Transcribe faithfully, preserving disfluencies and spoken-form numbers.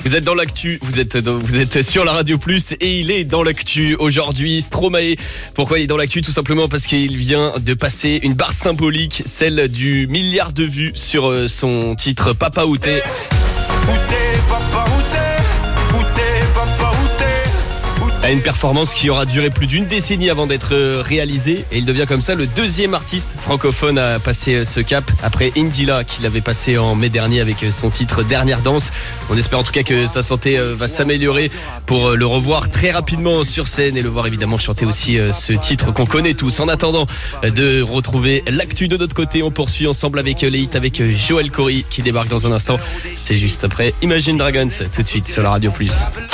Vous êtes dans l'actu, vous êtes dans, vous êtes sur la Radio Plus et il est dans l'actu aujourd'hui. Stromae, pourquoi il est dans l'actu? Tout simplement parce qu'il vient de passer une barre symbolique, celle du milliard de vues sur son titre Papa Où t'es. Où t'es, papa, où t'es? Où t'es, papa, où t'es? À une performance qui aura duré plus d'une décennie avant d'être réalisée, et il devient comme ça le deuxième artiste francophone à passer ce cap après Indila qui l'avait passé en mai dernier avec son titre Dernière danse. On espère en tout cas que sa santé va s'améliorer pour le revoir très rapidement sur scène et le voir évidemment chanter aussi ce titre qu'on connaît tous. En attendant de retrouver l'actu de notre côté, on poursuit ensemble avec les hits avec Joël Corry qui débarque dans un instant. C'est juste après Imagine Dragons, tout de suite sur la Radio Plus.